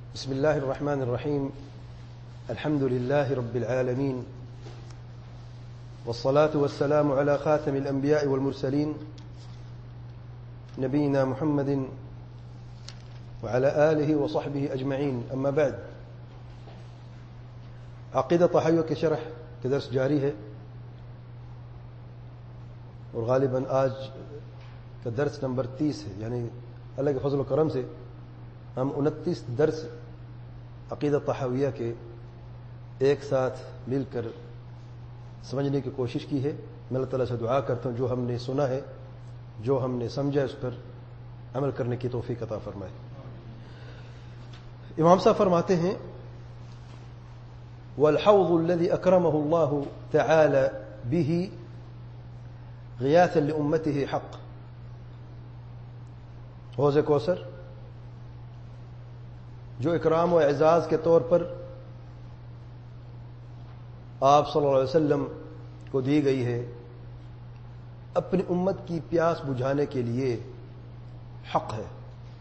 بسم الله الرحمن الرحيم. الحمد لله رب العالمين، والصلاة والسلام على خاتم الأنبياء والمرسلين نبينا محمد وعلى آله وصحبه أجمعين. أما بعد، عقيدة طحاویہ کے شرح کا درس جاری ہے، اور غالباً آج کا درس نمبر 30 ہے، یعنی اللہ کے فضل و کرم سے ہم 29 درس عقیدہ طحاویہ کے ایک ساتھ مل کر سمجھنے کی کوشش کی ہے۔ میں اللہ تعالیٰ سے دعا کرتا ہوں جو ہم نے سنا ہے، جو ہم نے سمجھا، اس پر عمل کرنے کی توفیق عطا فرمائے۔ امام صاحب فرماتے ہیں والحوض الذي أكرمه الله تعالى به غياثا لأمته حق، حوض کوثر جو اکرام و اعزاز کے طور پر آپ صلی اللہ علیہ وسلم کو دی گئی ہے، اپنی امت کی پیاس بجھانے کے لیے حق ہے۔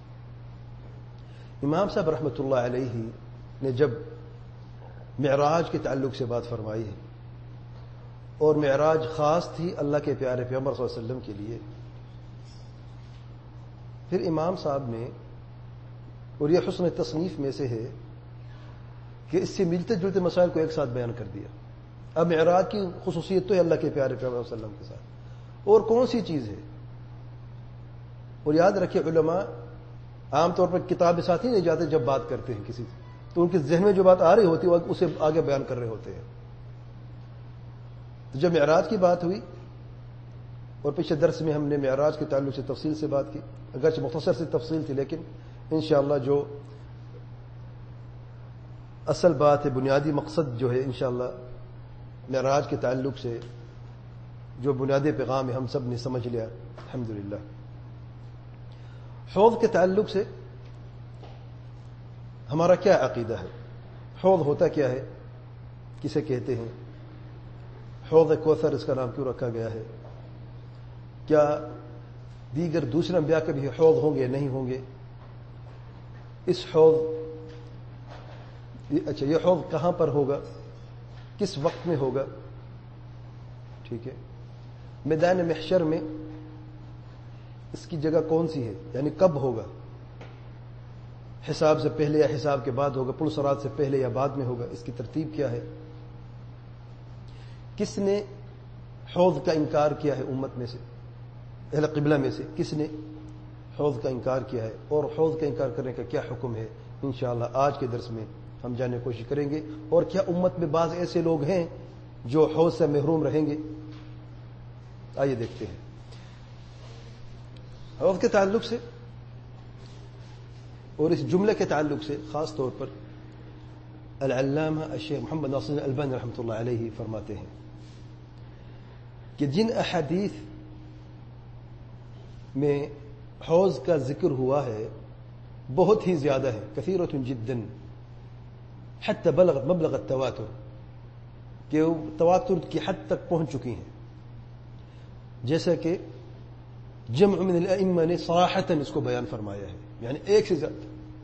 امام صاحب رحمۃ اللہ علیہ نے جب معراج کے تعلق سے بات فرمائی ہے، اور معراج خاص تھی اللہ کے پیارے پیغمبر صلی اللہ علیہ وسلم کے لیے، پھر امام صاحب نے، اور یہ حسن تصنیف میں سے ہے کہ اس سے ملتے جلتے مسائل کو ایک ساتھ بیان کر دیا۔ اب معراج کی خصوصیت تو ہے اللہ کے پیارے پیغمبر صلی اللہ علیہ وسلم کے ساتھ، اور کون سی چیز ہے؟ اور یاد رکھیں، علماء عام طور پر کتاب ساتھ ہی نہیں جاتے جب بات کرتے ہیں کسی سے، تو ان کے ذہن میں جو بات آ رہی ہوتی ہے وہ اسے آگے بیان کر رہے ہوتے ہیں۔ تو جب معراج کی بات ہوئی، اور پچھلے درس میں ہم نے معراج کے تعلق سے تفصیل سے بات کی، اگرچہ مختصر سی تفصیل تھی، لیکن انشاءاللہ جو اصل بات ہے، بنیادی مقصد جو ہے، انشاءاللہ معراج کے تعلق سے جو بنیادی پیغام ہے ہم سب نے سمجھ لیا الحمدللہ۔ حوض کے تعلق سے ہمارا کیا عقیدہ ہے؟ حوض ہوتا کیا ہے؟ کسے کہتے ہیں؟ حوض کوثر اس کا نام کیوں رکھا گیا ہے؟ کیا دیگر دوسرے انبیاء کے بھی حوض ہوں گے، نہیں ہوں گے؟ اس حوض، اچھا یہ حوض کہاں پر ہوگا، کس وقت میں ہوگا؟ ٹھیک ہے، میدان محشر میں اس کی جگہ کون سی ہے، یعنی کب ہوگا؟ حساب سے پہلے یا حساب کے بعد ہوگا؟ پل صراط سے پہلے یا بعد میں ہوگا؟ اس کی ترتیب کیا ہے؟ کس نے حوض کا انکار کیا ہے امت میں سے، اہل قبلہ میں سے کس نے حوض کا انکار کیا ہے، اور حوض کا انکار کرنے کا کیا حکم ہے؟ انشاءاللہ آج کے درس میں ہم جاننے کی کوشش کریں گے۔ اور کیا امت میں بعض ایسے لوگ ہیں جو حوض سے محروم رہیں گے؟ آئیے دیکھتے ہیں۔ حوض کے تعلق سے اور اس جملے کے تعلق سے خاص طور پر العلامہ الشیخ محمد ناصر الالبانی رحمۃ اللہ علیہ فرماتے ہیں کہ جن احادیث میں حوض کا ذکر ہوا ہے بہت ہی زیادہ ہے، کثیرۃ جدا، حتی بلغت مبلغ التواتر، کہ وہ تواتر کی حد تک پہنچ چکی ہیں، جیسا کہ جمع من الائمہ نے صراحتاً اس کو بیان فرمایا ہے، یعنی ایک سے زیادہ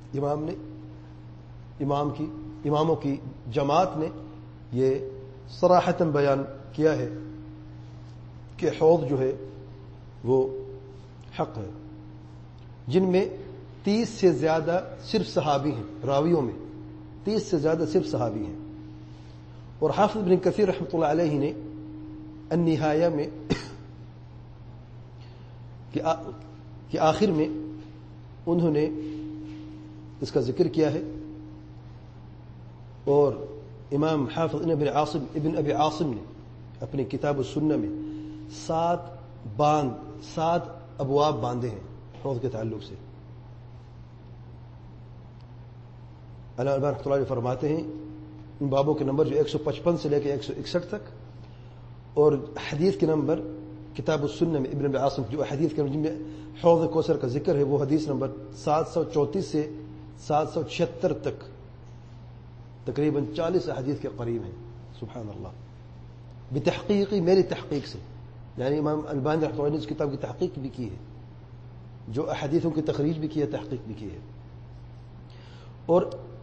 اماموں کی جماعت نے یہ صراحتاً بیان کیا ہے کہ حوض جو ہے وہ حق ہے، جن میں 30 سے زیادہ صرف صحابی ہیں، راویوں میں 30 سے زیادہ صرف صحابی ہیں۔ اور حافظ ابن کثیر رحمۃ اللہ علیہ نے النہایہ میں کہ آخر میں انہوں نے اس کا ذکر کیا ہے، اور امام حافظ ابن ابی عاصم نے اپنی کتاب السنہ میں 7 ابواب باندھے ہیں حوض کے تعلق سے۔ علامہ رحمۃ اللہ علیہ فرماتے ہیں ان بابوں کے نمبر جو 155 سے لے کے 161 تک، اور حدیث کے نمبر کتاب السنہ میں ابن ابی عاصم جو حدیث کے نمبر جن میں حوض کوثر کا ذکر ہے وہ حدیث نمبر 734 سے 776 تک، تقریباً 40 حدیث کے قریب ہیں۔ سبحان اللہ، بتحقیقی، میری تحقیق سے، یعنی امام البانی رحمۃ اللہ نے اس کتاب کی تحقیق بھی کی ہے، جو احادیثوں کی تخریج بھی کی ہے، تحقیق بھی کی ہے۔ اور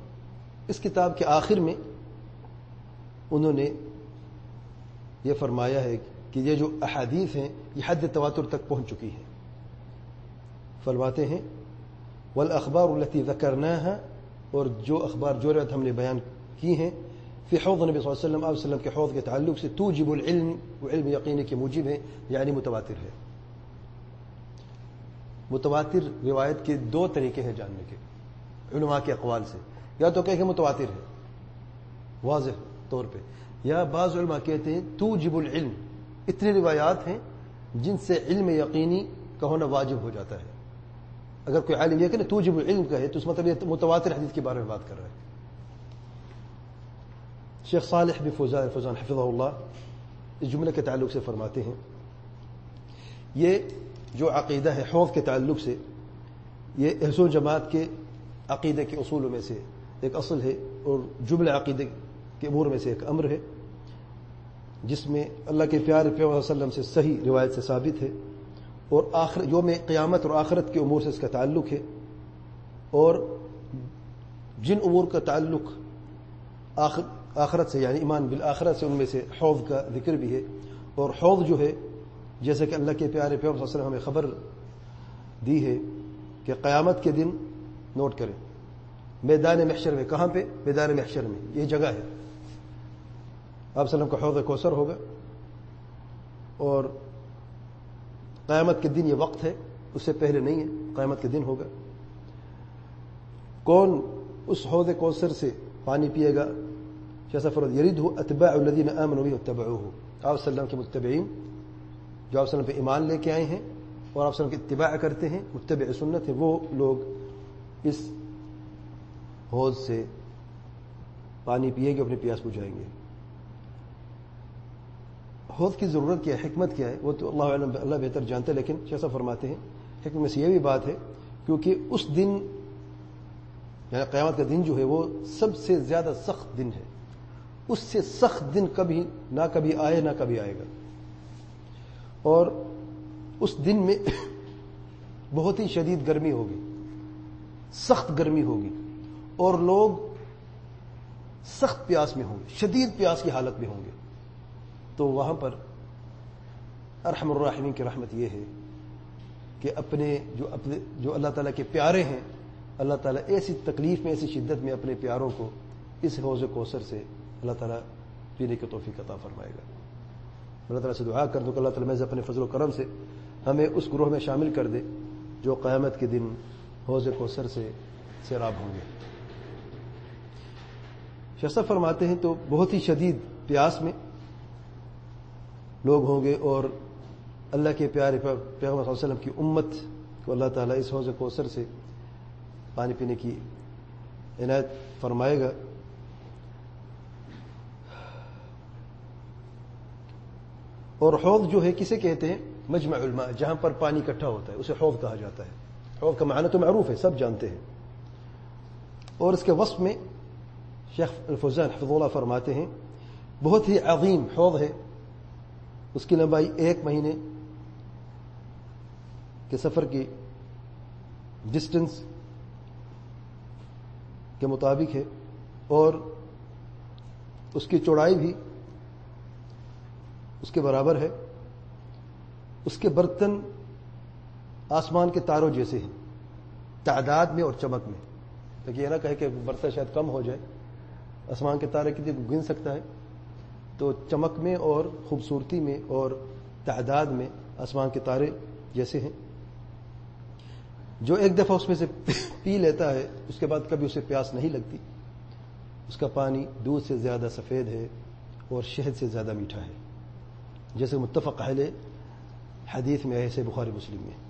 اس کتاب کے آخر میں انہوں نے یہ فرمایا ہے کہ یہ جو احادیث ہیں یہ حد تواتر تک پہنچ چکی ہیں. فرماتے ہیں والاخبار التي ذكرناها، اور جو اخبار جو روایت ہم نے بیان کی ہیں فی حوض نبی صلی اللہ علیہ وسلم، آپ وسلم کے حوض کے تعلق سے توجب العلم، علم یقینی کے موجب ہے، یعنی متواتر ہے. متواتر روایت کے دو طریقے ہیں جاننے کے علماء کے اقوال سے. یا تو کہ متواتر ہے واضح طور پہ، یا بعض علماء کہتے ہیں توجب العلم، اتنی روایات ہیں جن سے علم یقینی کا ہونا واجب ہو جاتا ہے. اگر کوئی عالم یہ کہ توجب العلم کا ہے تو اس مطلب یہ متواتر حدیث کے بارے میں بات کر رہا ہے. شیخ صالح بن فوزان حفظہ اللہ اس جملے کے تعلق سے فرماتے ہیں یہ جو عقیدہ ہے حوض کے تعلق سے، یہ اہل سنت جماعت کے عقیدے کے اصولوں میں سے ایک اصل ہے، اور جملہ عقیدے کے امور میں سے ایک امر ہے، جس میں اللہ کے پیارے پیغمبر صلی اللہ علیہ وسلم سے صحیح روایت سے ثابت ہے، اور یوم قیامت اور آخرت کے امور سے اس کا تعلق ہے. اور جن امور کا تعلق آخرت سے یعنی ایمان بالآخرت سے، ان میں سے حوض کا ذکر بھی ہے. اور حوض جو ہے جیسے کہ اللہ کے پیارے پیغمبر صلی اللہ علیہ وسلم ہمیں خبر دی ہے کہ قیامت کے دن نوٹ کریں میدان محشر میں، کہاں پہ؟ میدان محشر میں، یہ جگہ ہے. آپ صلی اللہ علیہ وسلم کا حوض کوثر ہوگا، اور قیامت کے دن یہ وقت ہے، اس سے پہلے نہیں ہے، قیامت کے دن ہوگا. کون اس حوض کوثر سے پانی پیے گا؟ جیسا فرض یریدہ اتباع الذین آمنوا به واتبعوه، آپ صلی اللہ علیہ وسلم کے متبعین جو آپ صلی اللہ علیہ وسلم پہ ایمان لے کے آئے ہیں اور آپ صلی اللہ علیہ وسلم کی اتباع کرتے ہیں، متبع سنت ہے، وہ لوگ اس حوض سے پانی پیئیں گے، اپنی پیاس بجھائیں گے. حوض کی ضرورت کیا ہے، حکمت کیا ہے، وہ تو اللہ علم، اللہ بہتر جانتا ہے. لیکن جیسا فرماتے ہیں حکمت میں سے یہ بھی بات ہے کیونکہ اس دن یعنی قیامت کا دن جو ہے وہ سب سے زیادہ سخت دن ہے. اس سے سخت دن کبھی نہ کبھی آئے نہ کبھی آئے گا. اور اس دن میں بہت ہی شدید گرمی ہوگی، سخت گرمی ہوگی، اور لوگ سخت پیاس میں ہوں گے، شدید پیاس کی حالت میں ہوں گے. تو وہاں پر ارحم الراحمین کی رحمت یہ ہے کہ اپنے جو اللہ تعالیٰ کے پیارے ہیں، اللہ تعالیٰ ایسی تکلیف میں، ایسی شدت میں اپنے پیاروں کو اس حوض کوثر سے اللہ تعالیٰ پینے کی توفیق عطا فرمائے گا. اللہ تعالیٰ سے دعا کر دو کہ اللہ تعالیٰ محض اپنے فضل و کرم سے ہمیں اس گروہ میں شامل کر دے جو قیامت کے دن حوض کوثر سے سیراب ہوں گے. شیخ فرماتے ہیں تو بہت ہی شدید پیاس میں لوگ ہوں گے، اور اللہ کے پیارے پیغمبر صلی اللہ علیہ وسلم کی امت کو اللہ تعالیٰ اس حوض کوثر سے پانی پینے کی عنایت فرمائے گا. اور حوض جو ہے کسے کہتے ہیں؟ مجمع الماء، جہاں پر پانی اکٹھا ہوتا ہے اسے حوض کہا جاتا ہے. حوض کا معنی تو معروف ہے، سب جانتے ہیں. اور اس کے وصف میں شیخ الفوزان حفظہ اللہ فرماتے ہیں بہت ہی عظیم حوض ہے. اس کی لمبائی 1 مہینے کے سفر کی ڈسٹنس کے مطابق ہے، اور اس کی چوڑائی بھی اس کے برابر ہے. اس کے برتن آسمان کے تاروں جیسے ہیں تعداد میں اور چمک میں. لیکن یہ نہ کہے کہ برتن شاید کم ہو جائے، آسمان کے تارے کتنے گن سکتا ہے، تو چمک میں اور خوبصورتی میں اور تعداد میں آسمان کے تارے جیسے ہیں. جو ایک دفعہ اس میں سے پی لیتا ہے اس کے بعد کبھی اسے پیاس نہیں لگتی. اس کا پانی دودھ سے زیادہ سفید ہے اور شہد سے زیادہ میٹھا ہے، جیسے متفق علیہ حدیث میں ایسے بخاری مسلم میں.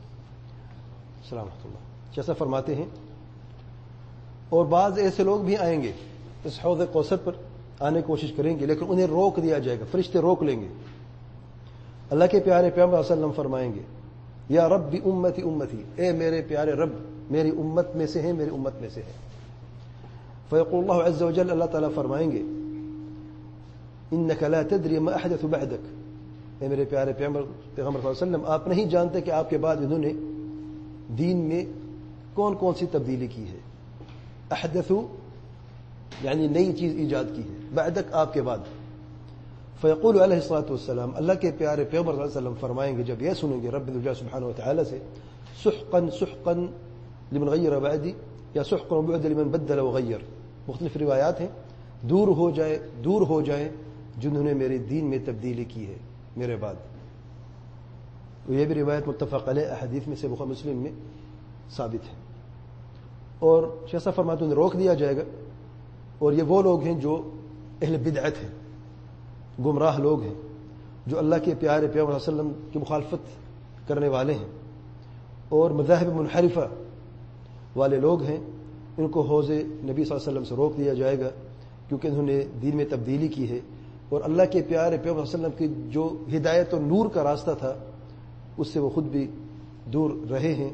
سلامت اللہ. جیسا فرماتے ہیں اور بعض ایسے لوگ بھی آئیں گے اس حوض کوثر پر آنے کی کوشش کریں گے، لیکن انہیں روک دیا جائے گا، فرشتے روک لیں گے. اللہ کے پیارے پیغمبر صلی اللہ علیہ وسلم فرمائیں گے یا رب امتی امتی، اے میرے پیارے رب میری امت میں سے ہیں، میری امت میں سے ہے. فیقول اللہ عز وجل، اللہ تعالیٰ فرمائیں گے انک لا تدری ما احدث بعدک، اے میرے پیارے پیغمبر صلی اللہ علیہ وسلم آپ نہیں جانتے کہ آپ کے بعد انہوں نے دین میں کون کون سی تبدیلی کی ہے. احدث یعنی نئی چیز ایجاد کی ہے بعدک آپ کے بعد. فیقول علیہ الصلوۃ والسلام اللہ کے پیارے پیغمبر صلی اللہ علیہ وسلم فرمائیں گے جب یہ سنیں گے رب العزت سبحانہ و تعالی سے سحقا سحقا لمن غیر بعدی یا سحقا بعد لمن بدل وغیر. مختلف روایات ہیں. دور ہو جائے جنہوں نے میرے دین میں تبدیلی کی ہے میرے بعد. یہ بھی روایت متفق علیہ احادیث میں سے بخاری مسلم میں ثابت ہے. اور شیخ صاحب فرماتے ہیں روک دیا جائے گا. اور یہ وہ لوگ ہیں جو اہل بدعت ہیں, گمراہ لوگ ہیں, جو اللہ کے پیارے پیغمبر صلی اللہ علیہ وسلم کی مخالفت کرنے والے ہیں اور مذاہب منحرفہ والے لوگ ہیں. ان کو حوض نبی صلی اللہ علیہ وسلم سے روک دیا جائے گا کیونکہ انہوں نے دین میں تبدیلی کی ہے اور اللہ کے پیارے پیغمبر صلی اللہ علیہ وسلم کی جو ہدایت اور نور کا راستہ تھا اس سے وہ خود بھی دور رہے ہیں.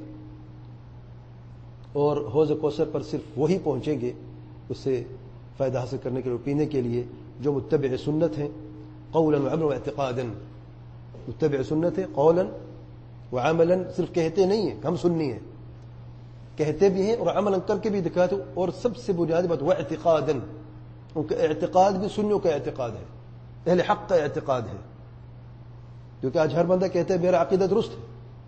اور حوض کوثر پر صرف وہی پہنچیں گے اس سے فائدہ حاصل کرنے کے لیے, پینے کے لیے, جو متبع سنت ہیں قولا وعملا واعتقادا. متبع سنت ہے قولا وعملا, صرف کہتے نہیں ہیں ہم سنی ہیں, کہتے بھی ہیں اور عمل کر کے بھی دکھاتے. اور سب سے بنیادی بات واعتقادا, ان کا اعتقاد بھی سنیوں کا اعتقاد ہے, اہل حق کا اعتقاد ہے. کیونکہ آج ہر بندہ کہتا ہے میرا عقیدہ درست ہے,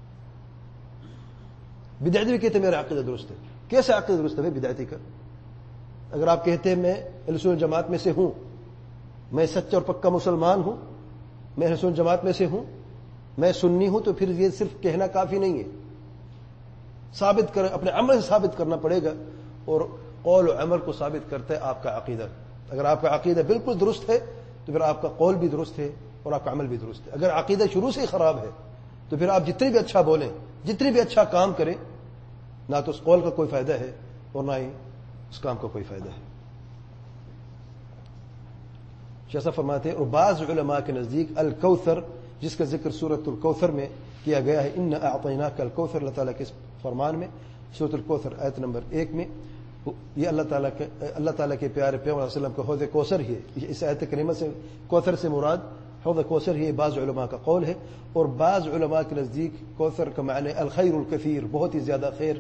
بدعتی بھی کہتے ہیں میرا عقیدہ درست ہے. کیسے عقیدہ درست ہے بدعتی کا؟ اگر آپ کہتے ہیں میں اہل سنت جماعت میں سے ہوں, میں سچا اور پکا مسلمان ہوں, میں اہل سنت جماعت میں سے ہوں, میں سنی ہوں, تو پھر یہ صرف کہنا کافی نہیں ہے, ثابت کر اپنے عمل سے ثابت کرنا پڑے گا. اور قول و عمل کو ثابت کرتا ہے آپ کا عقیدہ. اگر آپ کا عقیدہ بالکل درست ہے تو پھر آپ کا قول بھی درست ہے اور آپ کا عمل بھی درست ہے. اگر عقیدہ شروع سے ہی خراب ہے تو پھر آپ جتنی بھی اچھا بولیں, جتنی بھی اچھا کام کریں, نہ تو اس قول کا کوئی فائدہ ہے اور نہ ہی اس کام کا کوئی فائدہ ہے. شیخ صاحب فرماتے ہیں اور بعض علماء کے نزدیک الکوثر, جس کا ذکر سورۃ الکوثر میں کیا گیا ہے, انا اعطیناک الکوثر, اللہ تعالیٰ کے اس فرمان میں سورۃ الکوثر آیت نمبر 1 میں, یہ اللہ تعالیٰ کے پیارے پیغمبر صلی اللہ علیہ وسلم کا حوض کوثر ہی ہے. اس آیت کریمہ سے کوثر سے مراد حوض کوثر ہی بعض علماء کا قول ہے. اور بعض علماء کے نزدیک کوثر کا معنی الخیر الکثیر, بہت ہی زیادہ خیر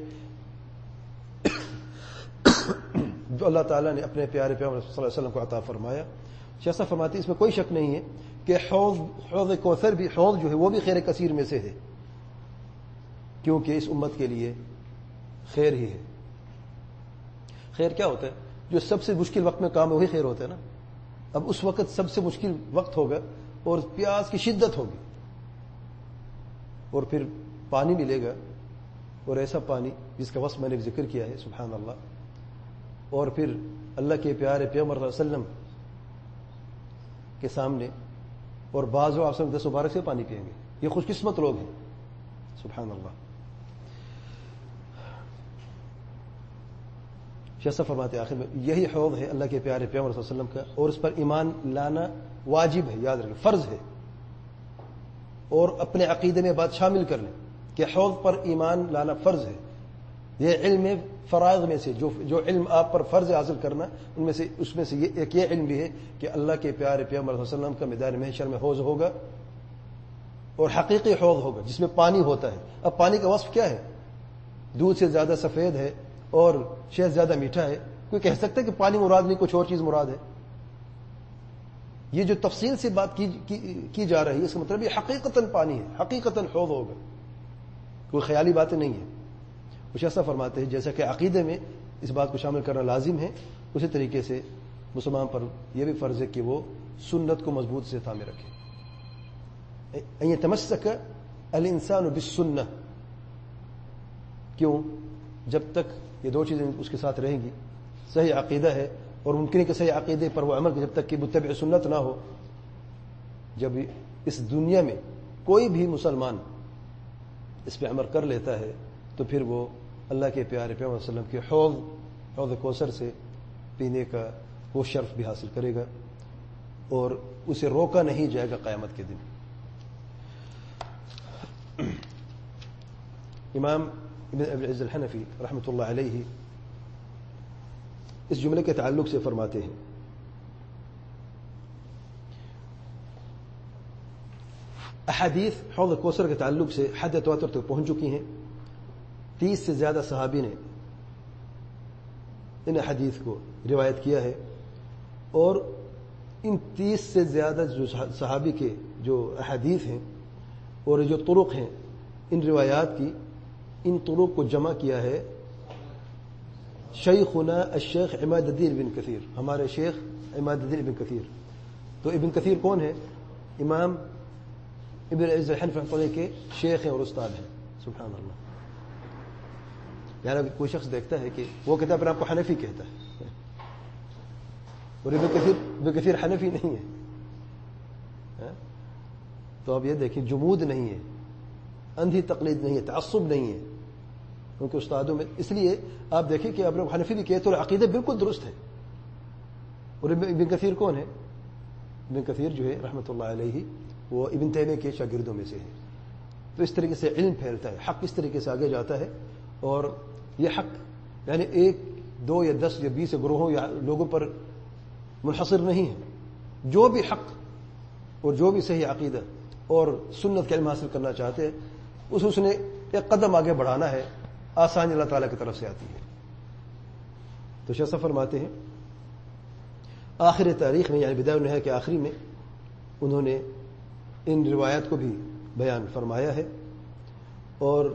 جو اللہ تعالیٰ نے اپنے پیارے پیغمبر صلی اللہ علیہ وسلم کو عطا فرمایا. شیخ صاحب فرماتے ہیں اس میں کوئی شک نہیں ہے کہ حوض کوثر بھی, حوض جو ہے وہ بھی خیر کثیر میں سے ہے, کیونکہ اس امت کے لیے خیر ہی ہے. خیر کیا ہوتا ہے؟ جو سب سے مشکل وقت میں کام ہے وہی خیر ہوتا ہے نا. اب اس وقت سب سے مشکل وقت ہوگا اور پیاس کی شدت ہوگی, اور پھر پانی ملے گا, اور ایسا پانی جس کا وصف میں نے ذکر کیا ہے, سبحان اللہ. اور پھر اللہ کے پیارے پیغمبر صلی اللہ علیہ وسلم کے سامنے, اور بعض آپ سے 10 مبارک سے پانی پئیں گے. یہ خوش قسمت لوگ ہیں, سبحان اللہ. شیخ فرماتے آخر میں یہی حوض ہے اللہ کے پیارے پیغمبر صلی اللہ علیہ وسلم کا, اور اس پر ایمان لانا واجب ہے, یاد رکھیں فرض ہے. اور اپنے عقیدے میں بات شامل کر لیں کہ حوض پر ایمان لانا فرض ہے. یہ علم فرائض میں سے جو علم آپ پر فرض حاصل کرنا, ان میں سے اس میں سے ایک یہ علم بھی ہے کہ اللہ کے پیارے پیغمبر صلی اللہ علیہ وسلم کا میدان محشر میں حوض ہوگا, اور حقیقی حوض ہوگا جس میں پانی ہوتا ہے. اب پانی کا وصف کیا ہے؟ دودھ سے زیادہ سفید ہے اور شہد زیادہ میٹھا ہے. کوئی کہہ سکتا ہے کہ پانی مراد نہیں, کچھ اور چیز مراد ہے؟ یہ جو تفصیل سے بات کی جا رہی ہے, اس کا مطلب یہ حقیقتاً پانی ہے, حقیقتاً حوض ہوگا, کوئی خیالی باتیں نہیں ہے. کچھ ایسا فرماتے ہیں جیسا کہ عقیدے میں اس بات کو شامل کرنا لازم ہے, اسی طریقے سے مسلمان پر یہ بھی فرض ہے کہ وہ سنت کو مضبوط سے تھامے رکھے. ان یتمسک الانسان بالسنہ, کیوں؟ جب تک یہ دو چیزیں اس کے ساتھ رہیں گی, صحیح عقیدہ ہے اور ممکن ہے کہ صحیح عقیدے پر وہ عمل, جب تک کہ متبع سنت نہ ہو. جب اس دنیا میں کوئی بھی مسلمان اس پہ عمل کر لیتا ہے تو پھر وہ اللہ کے پیارے پیغمبر صلی اللہ علیہ وسلم کے حوض کوثر سے پینے کا وہ شرف بھی حاصل کرے گا, اور اسے روکا نہیں جائے گا قیامت کے دن. امام ابن ابی العز الحنفی رحمۃ اللہ علیہ اس جملے کے تعلق سے فرماتے ہیں احادیث حوض کوثر کے تعلق سے حد تواتر تک پہنچ چکی ہیں. 30 سے زیادہ صحابی نے ان حدیث کو روایت کیا ہے، اور ان 30 سے زیادہ جو صحابی کے جو احادیث ہیں اور جو طرق ہیں ان روایات کی، ان طرق کو جمع کیا ہے شیخنا الشیخ عماد الدین ابن کثیر، ہمارے شیخ عماد الدین ابن کثیر. تو ابن کثیر کون ہے؟ امام ابن العز الحنفی رحمۃ اللہ کے شیخ ہیں اور استاد ہیں. سبحان اللہ. یعنی کوئی شخص دیکھتا ہے کہ وہ کہتا ہے اپنے آپ کو حنفی کہتا ہے، اور ابن کثیر حنفی نہیں ہے. تو اب یہ دیکھیں، جمود نہیں ہے، اندھی تقلید نہیں ہے، تعصب نہیں ہے کیونکہ استادوں میں. اس لیے آپ دیکھیں کہ اپنے حنفی بھی کہتے اور عقیدے بالکل درست ہے. اور ابن کثیر کون ہے؟ ابن کثیر جو ہے رحمۃ اللہ علیہ وہ ابن تیمیہ کے شاگردوں میں سے ہے. تو اس طریقے سے علم پھیلتا ہے، حق اس طریقے سے آگے جاتا ہے. اور یہ حق یعنی 1 2 یا 10 یا 20 گروہوں یا لوگوں پر منحصر نہیں ہے. جو بھی حق اور جو بھی صحیح عقیدہ اور سنت کا علم حاصل کرنا چاہتے ہیں اس نے ایک قدم آگے بڑھانا ہے. آسانی اللہ تعالیٰ کی طرف سے آتی ہے. تو شیخ صاحب فرماتے ہیں آخر تاریخ میں، یعنی بدایہ النہایہ کے آخری میں، انہوں نے ان روایات کو بھی بیان فرمایا ہے. اور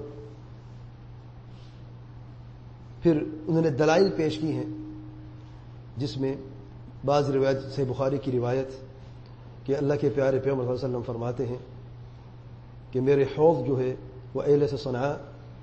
پھر انہوں نے دلائل پیش کی ہیں، جس میں بعض روایت سے بخاری کی روایت کہ اللہ کے پیارے پیغمبر صلی اللہ علیہ وسلم فرماتے ہیں کہ میرے حوض جو ہے وہ ایلے سے صنعاء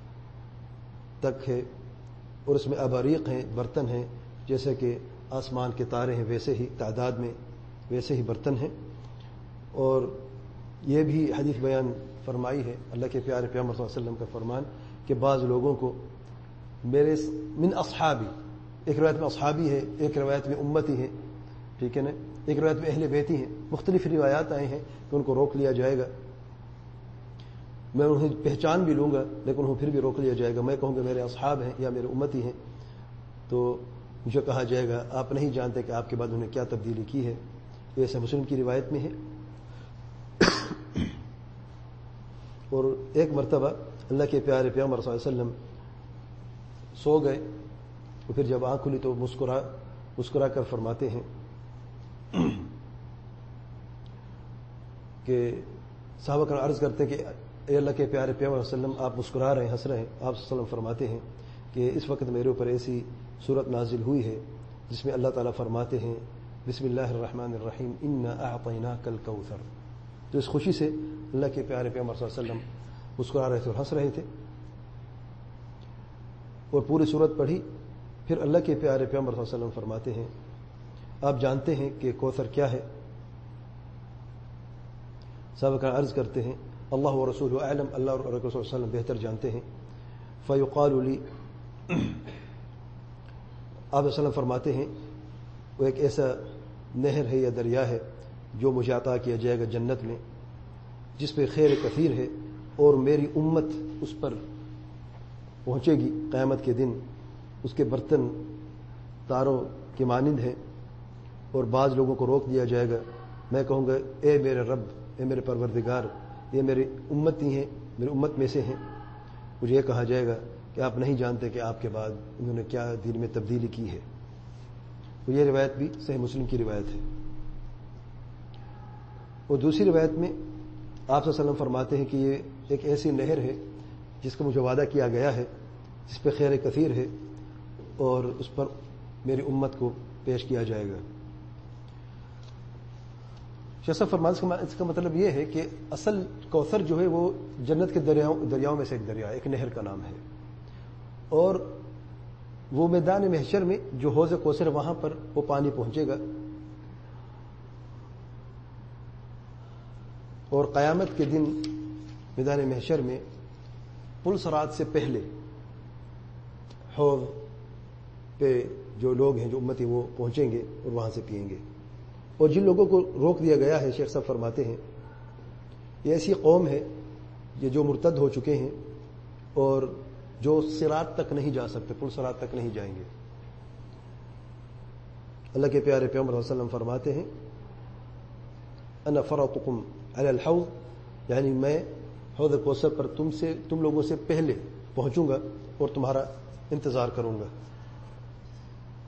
تک ہے، اور اس میں اباریق ہیں، برتن ہیں، جیسے کہ آسمان کے تارے ہیں ویسے ہی تعداد میں ویسے ہی برتن ہیں. اور یہ بھی حدیث بیان فرمائی ہے اللہ کے پیارے پیغمبر صلی اللہ علیہ وسلم کا فرمان کہ بعض لوگوں کو میرے من اصحابی، ایک روایت میں اصحابی ہے، ایک روایت میں امتی ہے، ٹھیک ہے نا، ایک روایت میں اہل بیتی ہیں. مختلف روایات آئے ہیں کہ ان کو روک لیا جائے گا. میں انہیں پہچان بھی لوں گا لیکن انہیں پھر بھی روک لیا جائے گا. میں کہوں گا میرے اصحاب ہیں یا میرے امتی ہیں، تو مجھے کہا جائے گا آپ نہیں جانتے کہ آپ کے بعد انہیں کیا تبدیلی کی ہے. ایسے مسلم کی روایت میں ہے. اور ایک مرتبہ اللہ کے پیارے پیغمبر صلی اللہ علیہ وسلم سو گئے، اور پھر جب آنکھ کھلی تو مسکرا کر فرماتے ہیں کہ صحابہ کرام عرض کرتے ہیں کہ اے اللہ کے پیارے پیغمبر صلی اللہ علیہ وسلم آپ مسکرا رہے ہیں، ہنس رہے ہیں. آپ صلی اللہ علیہ وسلم فرماتے ہیں کہ اس وقت میرے اوپر ایسی صورت نازل ہوئی ہے جس میں اللہ تعالیٰ فرماتے ہیں بسم اللہ الرحمن الرحیم انا اعطیناک الکوثر. تو اس خوشی سے اللہ کے پیارے پیغمبر صلی اللہ علیہ وسلم مسکرا رہے تھے اور ہنس رہے تھے، اور پوری صورت پڑھی. پھر اللہ کے پیارے پیغمبر صلی اللہ علیہ وسلم فرماتے ہیں آپ جانتے ہیں کہ کوثر کیا ہے؟ صحابہ کرام عرض کرتے ہیں اللہ و رسول اعلم، اللہ اور رسول صلی اللہ علیہ وسلم بہتر جانتے ہیں. فیقال لی، آپ وسلم فرماتے ہیں وہ ایک ایسا نہر ہے یا دریا ہے جو مجھے عطا کیا جائے گا جنت میں، جس پہ خیر کثیر ہے، اور میری امت اس پر پہنچے گی قیامت کے دن. اس کے برتن تاروں کے مانند ہیں، اور بعض لوگوں کو روک دیا جائے گا. میں کہوں گا اے میرے رب، اے میرے پروردگار، یہ میری امتی ہیں، میری امت میں سے ہیں. مجھے یہ کہا جائے گا کہ آپ نہیں جانتے کہ آپ کے بعد انہوں نے کیا دین میں تبدیلی کی ہے. تو یہ روایت بھی صحیح مسلم کی روایت ہے. اور دوسری روایت میں آپ صلی اللہ علیہ وسلم فرماتے ہیں کہ یہ ایک ایسی نہر ہے جس کا مجھے وعدہ کیا گیا ہے، جس پہ خیر کثیر ہے، اور اس پر میری امت کو پیش کیا جائے گا. شیخ صاحب فرماتے ہیں اس کا مطلب یہ ہے کہ اصل کوثر جو ہے وہ جنت کے دریاؤں میں سے ایک دریا، ایک نہر کا نام ہے. اور وہ میدان محشر میں جو حوض کوثر وہاں پر وہ پانی پہنچے گا، اور قیامت کے دن میدان محشر میں پل صراط سے پہلے حوض پہ جو لوگ ہیں جو امتی وہ پہنچیں گے اور وہاں سے پیئیں گے. اور جن لوگوں کو روک دیا گیا ہے، شیخ صاحب فرماتے ہیں یہ ایسی قوم ہے یہ جو مرتد ہو چکے ہیں اور جو صراط تک نہیں جا سکتے، پل صراط تک نہیں جائیں گے. اللہ کے پیارے پیغمبر صلی اللہ علیہ وسلم فرماتے ہیں انا فرطکم علی الحوض، یعنی میں حوض کوثر پر تم لوگوں سے پہلے پہنچوں گا اور تمہارا انتظار کروں گا.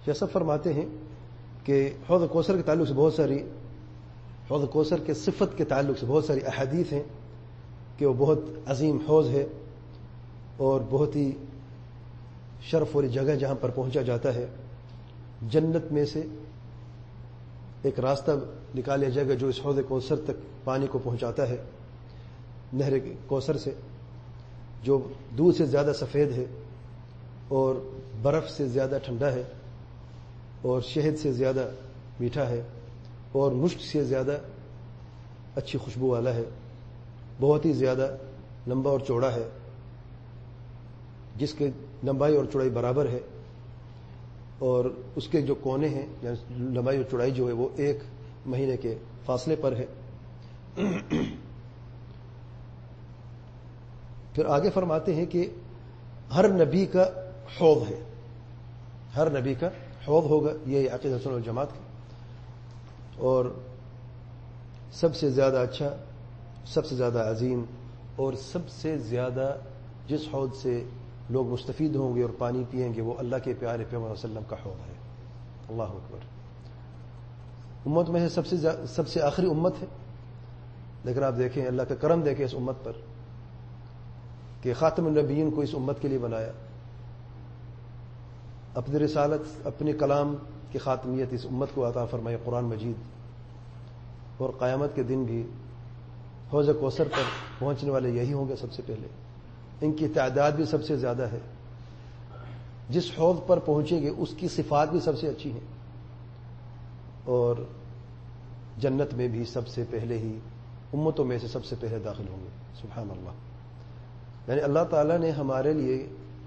جیسا فرماتے ہیں کہ حوض کوثر کے تعلق سے حوض کوثر کے صفت کے تعلق سے بہت ساری احادیث ہیں کہ وہ بہت عظیم حوض ہے اور بہت ہی شرف والی جگہ جہاں پر پہنچا جاتا ہے. جنت میں سے ایک راستہ نکالیا جائے گا جو اس حوض کوثر تک پانی کو پہنچاتا ہے, نہر کوثر سے, جو دودھ سے زیادہ سفید ہے اور برف سے زیادہ ٹھنڈا ہے اور شہد سے زیادہ میٹھا ہے اور مشک سے زیادہ اچھی خوشبو والا ہے, بہت ہی زیادہ لمبا اور چوڑا ہے, جس کے لمبائی اور چوڑائی برابر ہے, اور اس کے جو کونے ہیں یعنی لمبائی اور چوڑائی جو ہے وہ 1 مہینے کے فاصلے پر ہے. پھر آگے فرماتے ہیں کہ ہر نبی کا حوض ہے, ہر نبی کا حوض ہوگا, یہ عقیدہ سنت والجماعت کا, اور سب سے زیادہ اچھا, سب سے زیادہ عظیم اور سب سے زیادہ جس حوض سے لوگ مستفید ہوں گے اور پانی پیئیں گے وہ اللہ کے پیارے پیغمبر صلی اللہ علیہ وسلم کا حوض ہے. اللہ اکبر. امت میں سب سے آخری امت ہے, لیکن آپ دیکھیں اللہ کا کرم دیکھیں اس امت پر کہ خاتم النبیین کو اس امت کے لیے بنایا, اپنی رسالت اپنے کلام کی خاتمیت اس امت کو عطا فرمائے قرآن مجید, اور قیامت کے دن بھی حوض کوثر پر پہنچنے والے یہی ہوں گے سب سے پہلے. ان کی تعداد بھی سب سے زیادہ ہے, جس حوض پر پہنچیں گے اس کی صفات بھی سب سے اچھی ہیں, اور جنت میں بھی سب سے پہلے ہی امتوں میں سے سب سے پہلے داخل ہوں گے. سبحان اللہ. یعنی اللہ تعالیٰ نے ہمارے لیے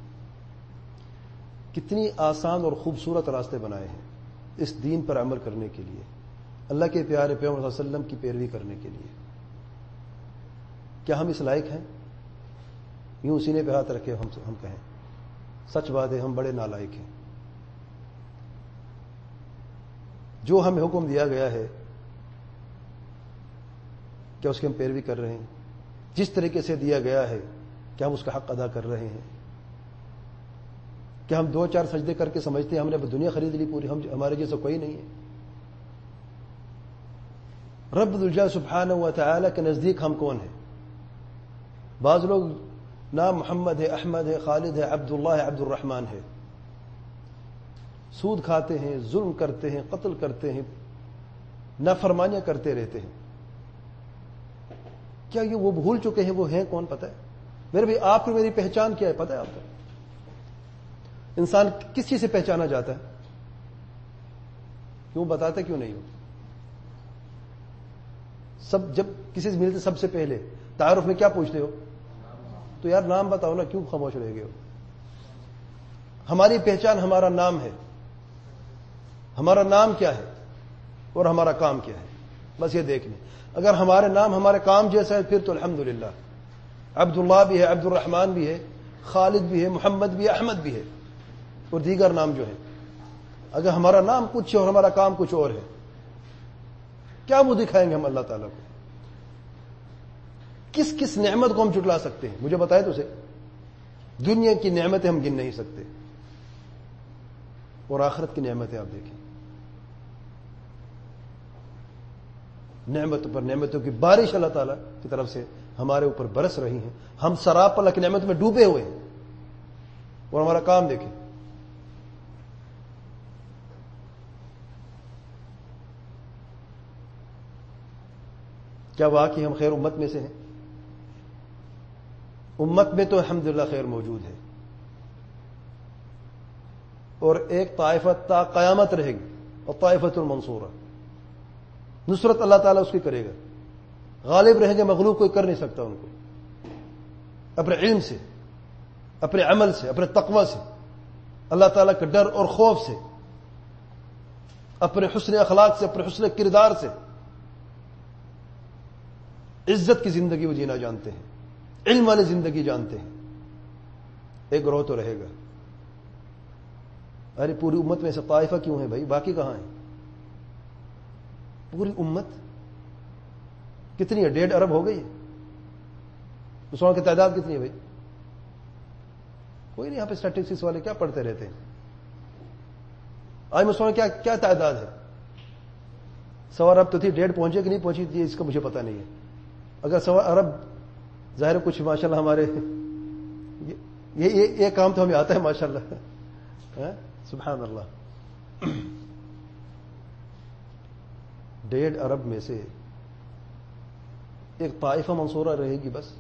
کتنی آسان اور خوبصورت راستے بنائے ہیں اس دین پر عمل کرنے کے لیے, اللہ کے پیارے پیغمبر صلی اللہ علیہ وسلم کی پیروی کرنے کے لیے. کیا ہم اس لائق ہیں یوں سینے پہ ہاتھ رکھے ہم کہیں؟ سچ بات ہے, ہم بڑے نالائق ہیں. جو ہمیں حکم دیا گیا ہے کیا اس کی ہم پیروی کر رہے ہیں؟ جس طریقے سے دیا گیا ہے کیا ہم اس کا حق ادا کر رہے ہیں؟ کیا ہم 2-4 سجدے کر کے سمجھتے ہیں ہم نے دنیا خرید لی پوری, ہمارے جیسا کوئی نہیں ہے؟ رب الجلال سبحانہ و تعالی کے نزدیک ہم کون ہیں؟ بعض لوگ نام محمد ہے, احمد ہے, خالد ہے, عبداللہ ہے, عبد الرحمن ہے, سود کھاتے ہیں, ظلم کرتے ہیں, قتل کرتے ہیں, نافرمانیاں کرتے رہتے ہیں. کیا یہ وہ بھول چکے ہیں وہ ہیں کون پتہ ہے؟ میرے بھی آپ کو میری پہچان کیا ہے پتہ ہے آپ کو؟ انسان کس چیز سے پہچانا جاتا ہے؟ کیوں بتاتے کیوں نہیں ہو؟ سب جب کسی سے ملتے سب سے پہلے تعارف میں کیا پوچھتے ہو؟ تو یار نام بتاؤ نا, کیوں خاموش رہ گئے ہو؟ ہماری پہچان ہمارا نام ہے, ہمارا نام کیا ہے اور ہمارا کام کیا ہے, بس یہ دیکھ لیں. اگر ہمارے نام ہمارے کام جیسا ہے پھر تو الحمدللہ. عبداللہ بھی ہے, عبد الرحمن بھی ہے, خالد بھی ہے, محمد بھی ہے, احمد بھی ہے اور دیگر نام جو ہیں. اگر ہمارا نام کچھ ہے اور ہمارا کام کچھ اور ہے, کیا منہ دکھائیں گے ہم اللہ تعالیٰ کو؟ کس کس نعمت کو ہم جھٹلا سکتے ہیں؟ مجھے بتائے تو صحیح. دنیا کی نعمتیں ہم گن نہیں سکتے, اور آخرت کی نعمتیں آپ دیکھیں. نعمتوں پر نعمتوں کی بارش اللہ تعالیٰ کی طرف سے ہمارے اوپر برس رہی ہیں. ہم سراپا اللہ کی نعمت میں ڈوبے ہوئے ہیں, اور ہمارا کام دیکھیں. کیا واقعی ہم خیر امت میں سے ہیں؟ امت میں تو الحمدللہ خیر موجود ہے, اور ایک طائفہ تا قیامت رہے گی, اور طائفۃ المنصورہ, نصرت اللہ تعالیٰ اس کی کرے گا. غالب رہیں گے, مغلوب کوئی کر نہیں سکتا ان کو. اپنے علم سے, اپنے عمل سے, اپنے تقوی سے, اللہ تعالیٰ کے ڈر اور خوف سے, اپنے حسن اخلاق سے, اپنے حسن کردار سے عزت کی زندگی وہ جینا جانتے ہیں, علم والی زندگی جانتے ہیں. ایک گروہ تو رہے گا. ارے پوری امت میں سے طائفہ کیوں ہے بھائی؟ باقی کہاں ہیں؟ پوری امت کتنی ہے؟ 1.5 ارب ہو گئی ہے. مسلمانوں کی تعداد کتنی ہے بھائی؟ کوئی نہیں. یہاں پہ اسٹیٹسٹکس والے کیا پڑھتے رہتے ہیں. آج مسلمان کیا تعداد ہے؟ 100 ارب تو تھی، 1.5 پہنچے کہ نہیں پہنچی تھی اس کا مجھے پتہ نہیں ہے. اگر 100 ارب ظاہر کچھ ماشاءاللہ ہمارے یہ کام تو ہمیں آتا ہے ماشاءاللہ. سبحان اللہ. 1.5 ارب میں سے ایک طائفہ منصورہ رہے گی بس.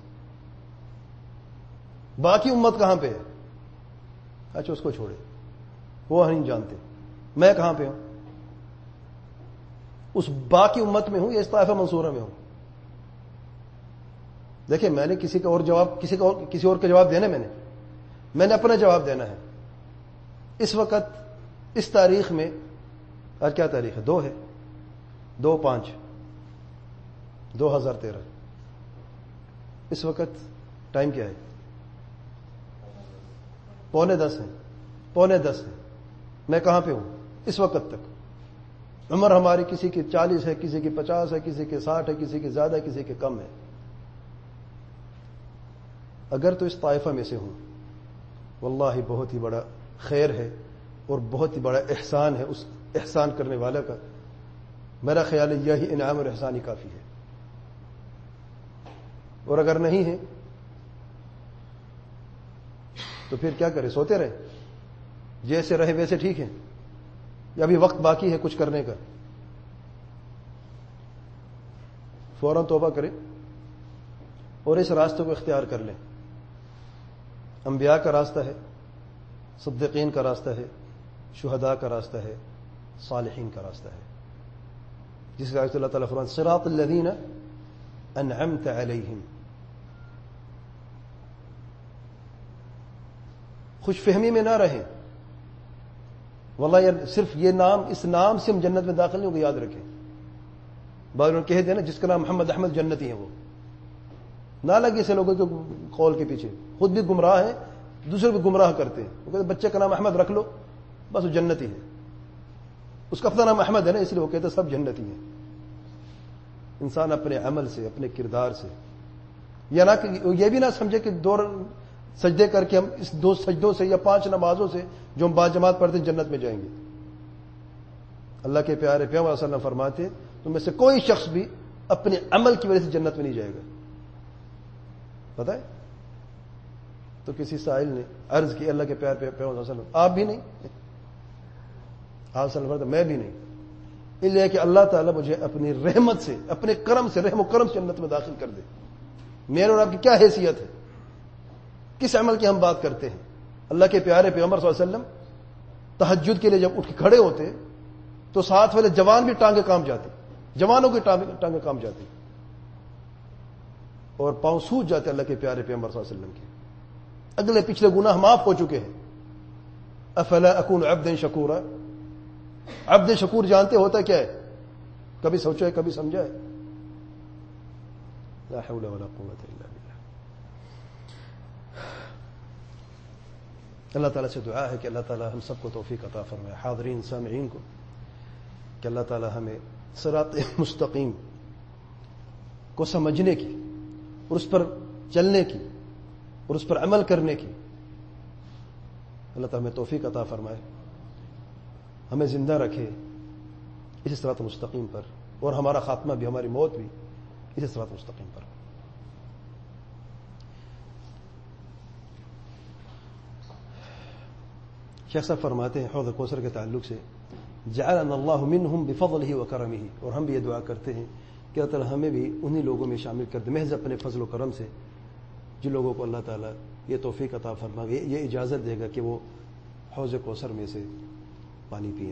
باقی امت کہاں پہ ہے؟ اچھا اس کو چھوڑے، وہ نہیں جانتے میں کہاں پہ ہوں. اس باقی امت میں ہوں یا اس طائفہ منصورہ میں ہوں؟ دیکھیں میں نے کسی کا اور جواب کسی اور کا جواب دینا، میں نے اپنا جواب دینا ہے. اس وقت اس تاریخ میں، آج کیا تاریخ ہے؟ 2 ہے، 2/5/2013. اس وقت ٹائم کیا ہے؟ 9:45 ہے. میں کہاں پہ ہوں اس وقت تک؟ عمر ہماری کسی کی 40 ہے، کسی کی 50 ہے، کسی کی 60 ہے، کسی کی زیادہ ہے، کسی کی کم ہے. اگر تو اس طائفہ میں سے ہوں، واللہ بہت ہی بڑا خیر ہے اور بہت ہی بڑا احسان ہے اس احسان کرنے والا کا. میرا خیال ہے یہی انعام اور احسان ہی کافی ہے. اور اگر نہیں ہے تو پھر کیا کرے؟ سوتے رہے؟ جیسے رہے ویسے ٹھیک ہے، یا ابھی وقت باقی ہے کچھ کرنے کا؟ فوراً توبہ کریں اور اس راستے کو اختیار کر لیں. انبیاء کا راستہ ہے، صدیقین کا راستہ ہے، شہداء کا راستہ ہے، صالحین کا راستہ ہے، جس کا اللہ تعالیٰ فرماتا ہے صراط الذین انعمت علیہم. خوش فہمی میں نہ رہیں. واللہ یار صرف یہ نام، اس نام سے ہم جنت میں داخل نہیں ہوں گے، یاد رکھیں. بعض لوگ کہہ دیں نا جس کا نام محمد احمد جنتی ہے، وہ نہ لگے سے لوگوں کے قول کے پیچھے. خود بھی گمراہ ہیں، دوسرے بھی گمراہ کرتے ہیں. وہ کہتے ہیں بچے کا نام احمد رکھ لو بس وہ جنتی ہے. اس کا اپنا نام احمد ہے نا، اس لیے وہ کہتے ہیں سب جنتی ہیں. انسان اپنے عمل سے، اپنے کردار سے، یا نہ یہ بھی نہ سمجھے کہ 2 سجدے کر کے ہم اس 2 سجدوں سے یا 5 نمازوں سے جو ہم باجماعت پڑھتے ہیں جنت میں جائیں گے. اللہ کے پیارے پیغمبر صلی اللہ علیہ وسلم فرماتے ہیں تم میں سے کوئی شخص بھی اپنے عمل کی وجہ سے جنت میں نہیں جائے گا. پتہ ہے؟ تو کسی سائل نے عرض کی اللہ کے پیارے پیغمبر صلی اللہ علیہ وسلم آپ بھی نہیں؟ آپ صلی اللہ علیہ وسلم میں بھی نہیں. اس لیے کہ اللہ تعالیٰ مجھے اپنی رحمت سے، اپنے کرم سے، رحم و کرم سے جنت میں داخل کر دے. میرے اور آپ کی کیا حیثیت ہے؟ کس عمل کی ہم بات کرتے ہیں؟ اللہ کے پیارے پیغمبر صلی اللہ علیہ وسلم تہجد کے لیے جب اٹھ کے کھڑے ہوتے تو ساتھ والے جوان بھی ٹانگیں کام جاتی، جوانوں کی ٹانگیں کام جاتی اور پاؤں سوج جاتے اللہ کے پیارے پیغمبر صلی اللہ علیہ وسلم کے. اگلے پچھلے گناہ معاف ہو چکے ہیں. افلا اکون عبدا شکورا. عبد شکور جانتے ہوتا کیا ہے؟ کبھی سوچا ہے؟ کبھی سمجھا ہے؟ لا حول ولا قوت الا باللہ. اللہ تعالیٰ سے دعا ہے کہ اللہ تعالیٰ ہم سب کو توفیق عطا فرمائے، حاضرین سامعین کو، کہ اللہ تعالیٰ ہمیں صراط مستقیم کو سمجھنے کی اور اس پر چلنے کی اور اس پر عمل کرنے کی اللہ تعالیٰ ہمیں توفیق عطا فرمائے. ہمیں زندہ رکھے اسی صراط مستقیم پر، اور ہمارا خاتمہ بھی، ہماری موت بھی اسی صراط مستقیم پر. شیخ صاحب فرماتے ہیں حوض کوثر کے تعلق سے جعلنا اللہ منہم بفضلہ وکرمہ، اور ہم بھی یہ دعا کرتے ہیں کہ اللہ تعالیٰ ہمیں بھی انہی لوگوں میں شامل کر دے محض اپنے فضل و کرم سے، جن لوگوں کو اللہ تعالیٰ یہ توفیق عطا فرمائے، یہ اجازت دے گا کہ وہ حوض کوثر میں سے پانی پئیں.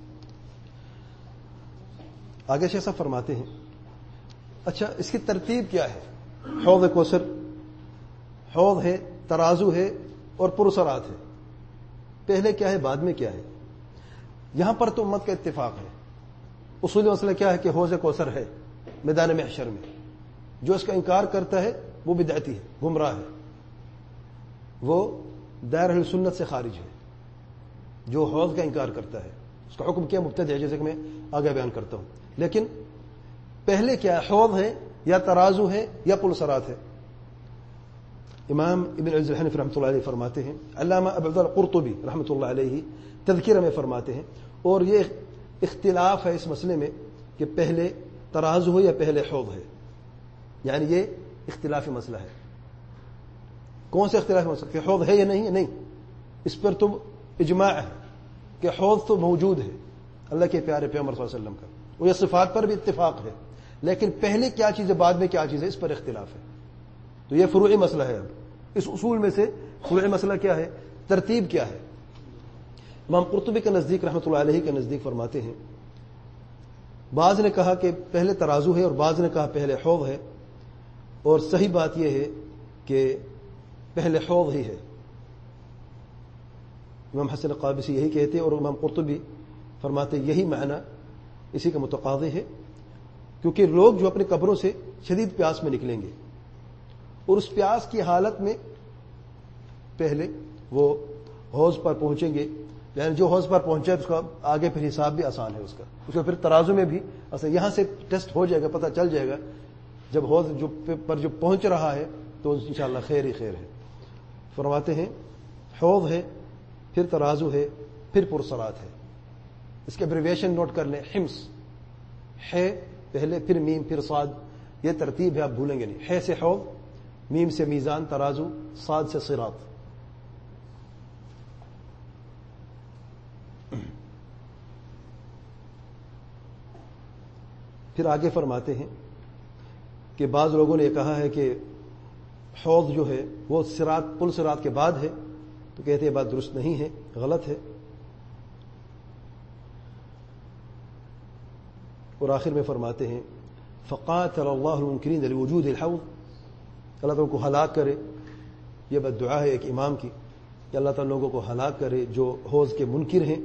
آگے شیخ صاحب فرماتے ہیں اچھا اس کی ترتیب کیا ہے؟ حوض کوثر حوض ہے، ترازو ہے اور پرسرات ہے. پہلے کیا ہے بعد میں کیا ہے؟ یہاں پر تو امت کا اتفاق ہے. اصولی مسئلہ کیا ہے کہ حوض کوثر ہے میدان محشر میں. جو اس کا انکار کرتا ہے وہ بدعتی ہے، گمراہ ہے، وہ دائرہ اہل سنت سے خارج ہے. جو حوض کا انکار کرتا ہے اس کا حکم کیا؟ مبتدع ہے، جیسے کہ میں آگے بیان کرتا ہوں. لیکن پہلے کیا ہے؟ حوض ہے یا ترازو ہے یا پلسرات ہے. امام ابن عز الحنفی رحمۃ اللہ علیہ فرماتے ہیں، علامہ ابو عبداللہ قرطبی رحمۃ اللہ علیہ تذکرہ میں فرماتے ہیں، اور یہ اختلاف ہے اس مسئلے میں کہ پہلے ترازو ہو یا پہلے حوض ہے، یعنی یہ اختلافی مسئلہ ہے۔ کون سے اختلاف مسئلہ؟ کہ حوض ہے یا نہیں ہے؟ نہیں، اس پر تو اجماع ہے کہ حوض تو موجود ہے اللہ کے پیارے پیغمبر صلی اللہ علیہ وسلم کا، اور یہ صفات پر بھی اتفاق ہے، لیکن پہلے کیا چیز ہے بعد میں کیا چیز ہے اس پر اختلاف ہے۔ تو یہ فروعی مسئلہ ہے۔ اب اس اصول میں سے فروعی مسئلہ کیا ہے؟ ترتیب کیا ہے؟ امام قرطبی کے نزدیک رحمۃ اللہ علیہ کے نزدیک فرماتے ہیں، بعض نے کہا کہ پہلے ترازو ہے اور بعض نے کہا پہلے حوض ہے، اور صحیح بات یہ ہے کہ پہلے حوض ہی ہے۔ امام حسن قابسی یہی کہتے ہیں، اور امام قرطبی فرماتے یہی معنی اسی کا متقاضی ہے، کیونکہ لوگ جو اپنے قبروں سے شدید پیاس میں نکلیں گے اور اس پیاس کی حالت میں پہلے وہ حوض پر پہنچیں گے، یعنی جو حوض پر پہنچا ہے اس کا آگے پھر حساب بھی آسان ہے، اس کا پھر ترازو میں بھی آسان، یہاں سے ٹیسٹ ہو جائے گا، پتہ چل جائے گا جب حوض جو پہنچ رہا ہے تو انشاءاللہ خیر ہی خیر ہے۔ فرماتے ہیں حوض ہے، پھر ترازو ہے، پھر پرسرات ہے۔ اس کے ایبریویشن نوٹ کر لیں، حمص ہے پہلے، پھر میم، پھر صاد، یہ ترتیب ہے، آپ بھولیں گے نہیں۔ ہے سے حوض، میم سے میزان ترازو، صاد سے صراط۔ پھر آگے فرماتے ہیں کہ بعض لوگوں نے یہ کہا ہے کہ حوض جو ہے وہ صراط، پل صراط کے بعد ہے، تو کہتے ہیں بات درست نہیں ہے، غلط ہے۔ اور آخر میں فرماتے ہیں فقاتل اللہ المنکرین لوجود الحوض، اللہ تعالیٰ کو ہلاک کرے، یہ بد دعا ہے ایک امام کی کہ اللہ تعالیٰ لوگوں کو ہلاک کرے جو حوض کے منکر ہیں،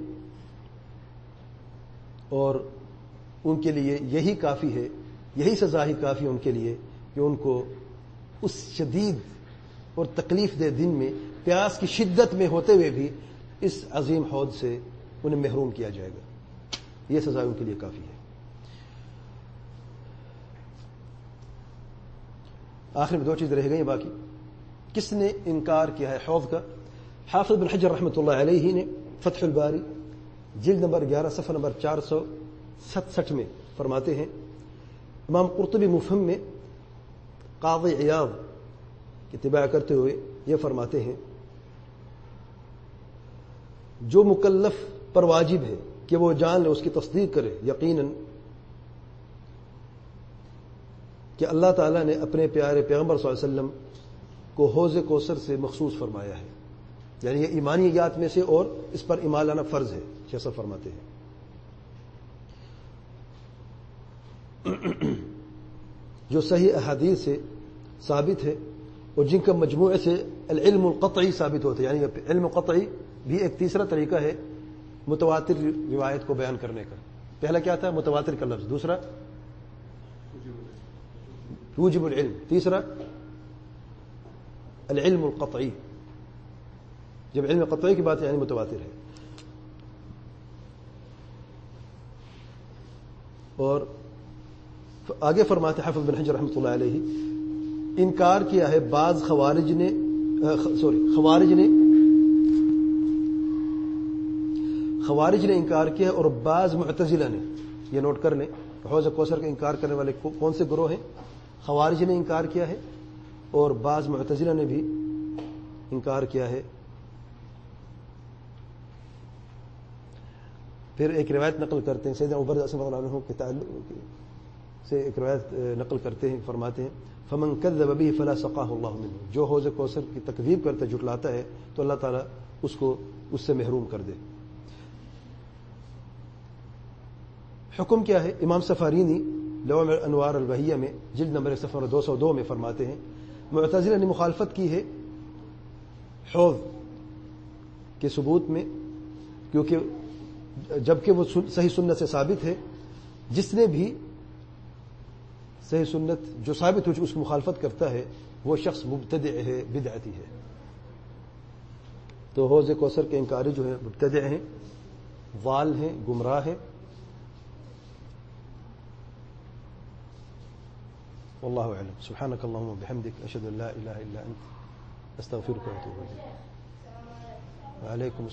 اور ان کے لیے یہی کافی ہے، یہی سزا ہی کافی ہے ان کے لیے کہ ان کو اس شدید اور تکلیف دہ دن میں پیاس کی شدت میں ہوتے ہوئے بھی اس عظیم حوض سے انہیں محروم کیا جائے گا، یہ سزا ان کے لیے کافی ہے۔ آخر میں دو چیزیں رہ گئی باقی۔ کس نے انکار کیا ہے حوض کا؟ حافظ بن حجر رحمۃ اللہ علیہ نے فتح الباری جلد نمبر 11 صفحہ نمبر 467 میں فرماتے ہیں، امام قرطبی مفہم میں قاضی عیاض کی اتباع کرتے ہوئے یہ فرماتے ہیں، جو مکلف پر واجب ہے کہ وہ جان لے، اس کی تصدیق کرے یقیناً کہ اللہ تعالیٰ نے اپنے پیارے پیغمبر صلی اللہ علیہ وسلم کو حوض کوثر سے مخصوص فرمایا ہے، یعنی یہ ایمانیات میں سے اور اس پر ایمان لانا فرض ہے، جیسا فرماتے ہیں۔ جو صحیح احادیث سے ثابت ہے اور جن کا مجموعے سے العلم القطعی ثابت ہوتا ہے، یعنی علم قطعی بھی ایک تیسرا طریقہ ہے متواتر روایت کو بیان کرنے کا۔ پہلا کیا تھا؟ متواتر کا لفظ، دوسرا یوجب العلم، تیسرا العلم القطعی۔ جب علم قطعی کی بات یعنی متواتر ہے۔ اور آگے فرماتے حافظ بن حجر رحمۃ اللہ علیہ، انکار کیا ہے بعض خوارج نے انکار کیا اور بعض معتزلہ نے، یہ نوٹ کر لیں، حوض کوثر کا انکار کرنے والے کون سے گروہ ہیں؟ خوارج نے انکار کیا ہے اور بعض معتزلہ نے بھی انکار کیا ہے۔ پھر ایک روایت نقل کرتے ہیں سیدنا عمر رضی اللہ عنہ کے تعلق سے، ایک روایت نقل کرتے ہیں، فرماتے ہیں فمن کذب به فلا سقاه الله منه، جو حوض کوثر کی تکذیب کرتا ہے، جھٹلاتا ہے، تو اللہ تعالیٰ اس کو اس سے محروم کر دے۔ حکم کیا ہے؟ امام سفارینی لوح انوار البہیہ میں جلد نمبر صفحہ 202 میں فرماتے ہیں، معتزلہ نے مخالفت کی ہے حوض کے ثبوت میں، کیونکہ جبکہ وہ صحیح سنت سے ثابت ہے، جس نے بھی صحیح سنت جو ثابت ہو چکی اس کی مخالفت کرتا ہے وہ شخص مبتدع ہے، بدعتی ہے۔ تو حوض کوثر کے انکاری جو ہیں مبتدع ہیں، ضال ہیں، گمراہ ہیں۔ واللہ اعلم، سبحانک اللہم وبحمدک، اشہد ان لا الہ الا انت استغفرك واتوب اليك. وعليكم السلام.